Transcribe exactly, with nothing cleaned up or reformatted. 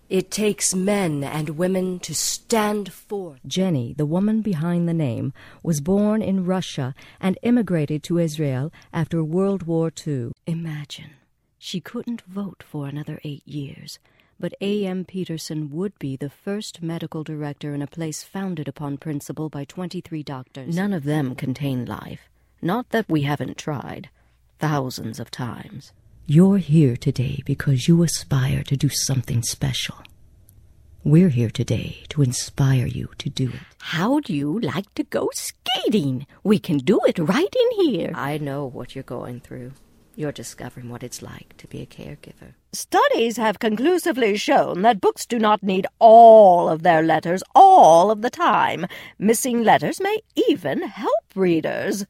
It takes men and women to stand forth. Jenny, the woman behind the name, was born in Russia and immigrated to Israel after World War Two. Imagine, she couldn't vote for another eight years, but A M Peterson would be the first medical director in a place founded upon principle by twenty-three doctors. None of them contain life. Not that we haven't tried. Thousands of times. You're here today because you aspire to do something special. We're here today to inspire you to do it. How'd you like to go skating? We can do it right in here. I know what you're going through. You're discovering what it's like to be a caregiver. Studies have conclusively shown that books do not need all of their letters all of the time. Missing letters may even help readers.